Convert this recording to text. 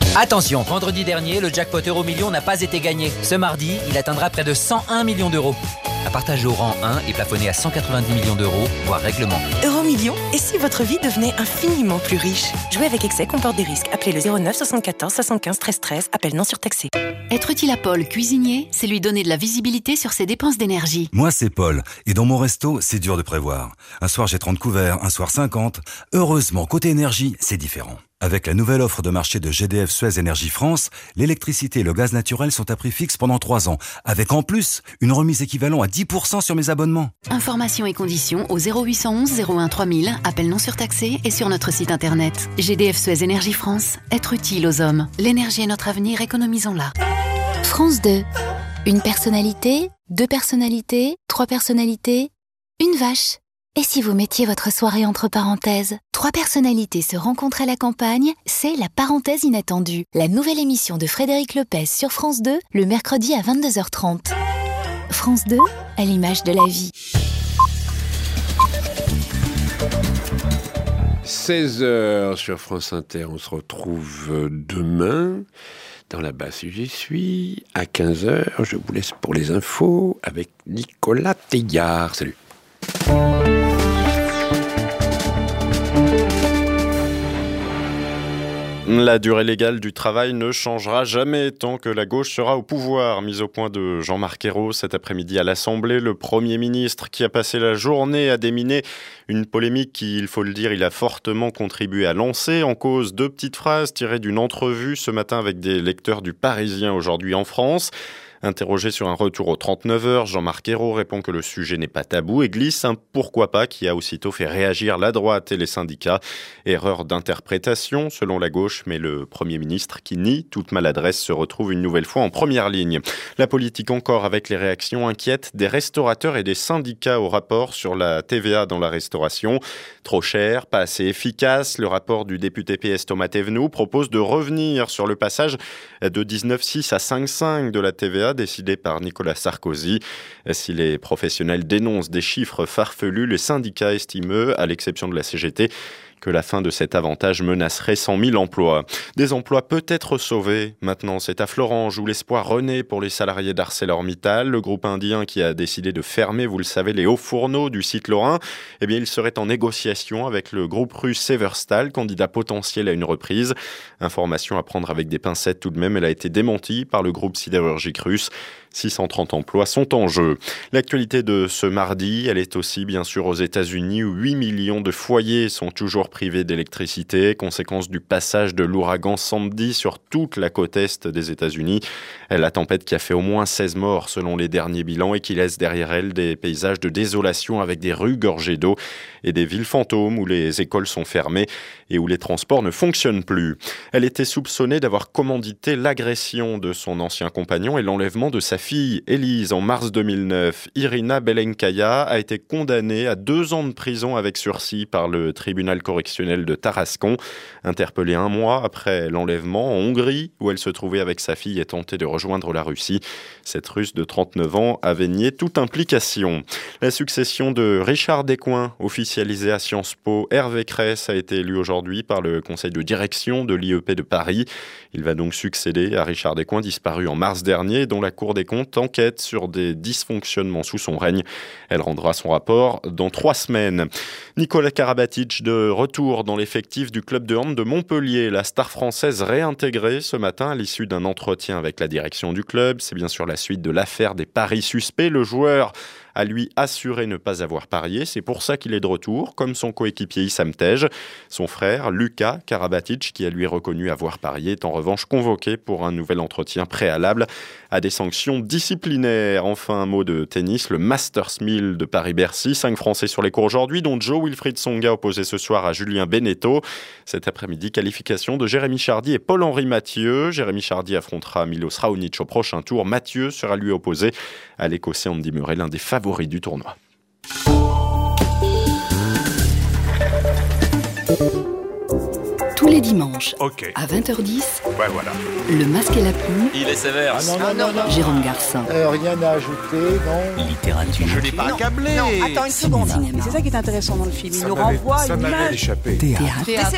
Attention, vendredi dernier, le jackpot Euro-Million n'a pas été gagné. Ce mardi, il atteindra près de 101 millions d'euros. À partager au rang 1 et plafonné à 190 millions d'euros, voire règlement. Euro-Million, et si votre vie devenait infiniment plus riche? Jouer avec excès comporte des risques. Appelez le 09 74 75 13 13. Appel non surtaxé. Être utile à Paul, cuisinier, c'est lui donner de la visibilité sur ses dépenses d'énergie. Moi, c'est Paul. Et dans mon resto, c'est dur de prévoir. Un soir, j'ai 30 couverts, un soir 50. Heureusement, côté énergie, c'est différent. Avec la nouvelle offre de marché de GDF Suez Énergie France, l'électricité et le gaz naturel sont à prix fixe pendant 3 ans, avec en plus une remise équivalente à 10% sur mes abonnements. Informations et conditions au 0811 01 3000, appel non surtaxé et sur notre site internet. GDF Suez Énergie France, être utile aux hommes. L'énergie est notre avenir, économisons-la. France 2. Une personnalité, 2 personnalités, 3 personnalités, une vache. Et si vous mettiez votre soirée entre parenthèses? 3 personnalités se rencontrent à la campagne, c'est La Parenthèse Inattendue, la nouvelle émission de Frédéric Lopez sur France 2, le mercredi à 22h30. France 2, à l'image de la vie. 16h sur France Inter, on se retrouve demain dans la basse où j'y suis, à 15h. Je vous laisse pour les infos avec Nicolas Teillard. Salut. La durée légale du travail ne changera jamais tant que la gauche sera au pouvoir. Mise au point de Jean-Marc Ayrault cet après-midi à l'Assemblée, le Premier ministre qui a passé la journée à déminer une polémique qui, il faut le dire, il a fortement contribué à lancer. En cause, 2 petites phrases tirées d'une entrevue ce matin avec des lecteurs du Parisien aujourd'hui en France. Interrogé sur un retour aux 39 heures, Jean-Marc Ayrault répond que le sujet n'est pas tabou et glisse un « pourquoi pas » qui a aussitôt fait réagir la droite et les syndicats. Erreur d'interprétation selon la gauche, mais le Premier ministre qui nie toute maladresse se retrouve une nouvelle fois en première ligne. La politique encore avec les réactions inquiètes des restaurateurs et des syndicats au rapport sur la TVA dans la restauration. Trop cher, pas assez efficace, le rapport du député PS Thomas Thévenoud propose de revenir sur le passage de 19,6 à 5,5 de la TVA décidé par Nicolas Sarkozy. Si les professionnels dénoncent des chiffres farfelus, les syndicats estiment, eux, à l'exception de la CGT, que la fin de cet avantage menacerait 100 000 emplois. Des emplois peut-être sauvés. Maintenant, c'est à Florange où l'espoir renaît pour les salariés d'ArcelorMittal. Le groupe indien qui a décidé de fermer, vous le savez, les hauts fourneaux du site lorrain, eh bien, il serait en négociation avec le groupe russe Severstal, candidat potentiel à une reprise. Information à prendre avec des pincettes tout de même, elle a été démentie par le groupe sidérurgique russe. 630 emplois sont en jeu. L'actualité de ce mardi, elle est aussi bien sûr aux États-Unis où 8 millions de foyers sont toujours privés d'électricité, conséquence du passage de l'ouragan Sandy sur toute la côte est des États-Unis. La tempête qui a fait au moins 16 morts selon les derniers bilans et qui laisse derrière elle des paysages de désolation avec des rues gorgées d'eau et des villes fantômes où les écoles sont fermées et où les transports ne fonctionnent plus. Elle était soupçonnée d'avoir commandité l'agression de son ancien compagnon et l'enlèvement de sa fille Élise en mars 2009. Irina Belenkaya a été condamnée à 2 ans de prison avec sursis par le tribunal correctionnel de Tarascon. Interpellée 1 mois après l'enlèvement en Hongrie, où elle se trouvait avec sa fille et tentait de rejoindre la Russie. Cette Russe de 39 ans avait nié toute implication. La succession de Richard Descoings, officialisée à Sciences Po, Hervé Cress a été élu aujourd'hui par le conseil de direction de l'IEP de Paris. Il va donc succéder à Richard Descoings, disparu en mars dernier, dont la Cour des comptes enquête sur des dysfonctionnements sous son règne. Elle rendra son rapport dans 3 semaines. Nicolas Karabatic de retour dans l'effectif du club de hand de Montpellier. La star française réintégrée ce matin à l'issue d'un entretien avec la direction du club. C'est bien sûr la suite de l'affaire des paris suspects. Le joueur a lui assuré ne pas avoir parié. C'est pour ça qu'il est de retour, comme son coéquipier Issam Tej. Son frère, Lucas Karabatic, qui a lui reconnu avoir parié, est en revanche convoqué pour un nouvel entretien préalable à des sanctions disciplinaires. Enfin, un mot de tennis, le Masters 1000 de Paris-Bercy. 5 Français sur les cours aujourd'hui, dont Joe Wilfried Tsonga opposé ce soir à Julien Beneteau. Cet après-midi, qualification de Jérémy Chardy et Paul-Henri Mathieu. Jérémy Chardy affrontera Milos Raonic au prochain tour. Mathieu sera lui opposé à l'Écossais Andy Murray, l'un des favoris du tournoi. Tous les dimanches, à 20h10, voilà. Le Masque et la Plume. Il est sévère. Non. Jérôme Garcin. Rien à ajouter, non. Littérature. Je l'ai pas accablé. Non, attends une seconde. Cinéma. C'est ça qui est intéressant dans le film. Il nous renvoie à une image. échappé. Théâtre.